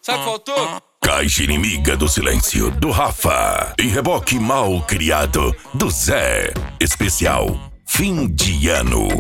Sabe o que faltou? Caixa inimiga do silêncio, do Rafa. E reboque mal criado, do Zé. Especial fim de ano.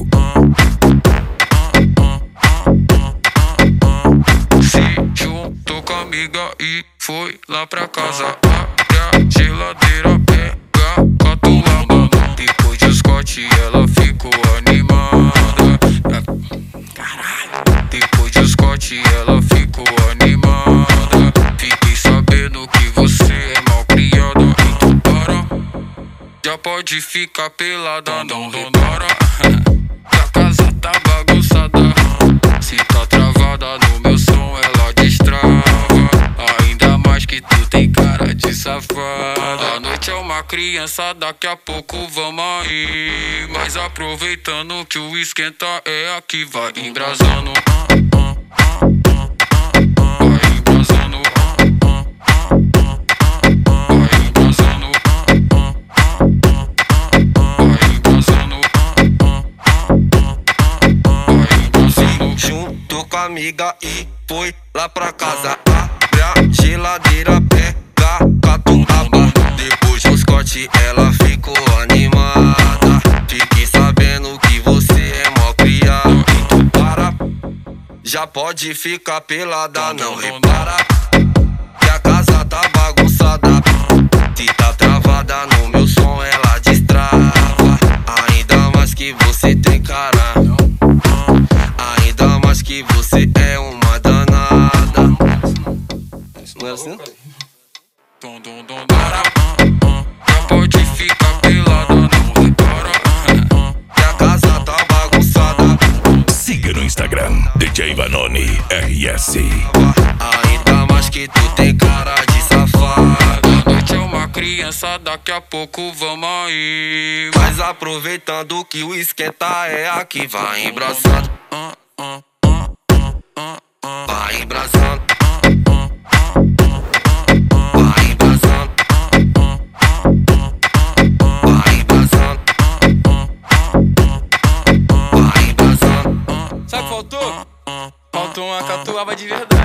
Se juntou com a amiga e foi lá pra casa. Abre a geladeira, pega catuaba. Depois de Scott ela ficou animada. Caralho. Depois de Scott ela ficou animada. Fiquei sabendo que você é mal criada. Então para, já pode ficar pelada, não repara. Que a casa tá bagunçada. Se tá travada no meu som ela destrava. Ainda mais que tu tem cara de safada. A noite é uma criança, daqui a pouco vamos aí. Mas aproveitando que o esquenta é aqui, vai embrasando. Vai embrasando. Vai embrasando. Vai embrasando. Vai embrasando. Juntou com a amiga e foi lá pra casa. Abre a geladeira, pega catuaba. Depois do Scott ela ficou animada. Fiquei sabendo que você é mó criado. Então para, já pode ficar pelada, não repara. Que a casa tá bagunçada. Se tá travada no meu som ela destrava. Ainda mais que você tem cara. Ainda mais que você é uma danada. Não é assim? Para, já pode ficar pelada, não repara. Que a casa tá bagunçada. Siga no Instagram, DJ Vanoni RS. Ainda mais que tu tem cara de safada. A noite é uma criança, daqui a pouco vamos aí. Mas aproveitando que o esquenta é aqui, vai embraçando. Vai embraçando. Vai embraçando. Vai embraçando. Vai embraçando. Sabe o que faltou? Faltou uma catuaba de verdade.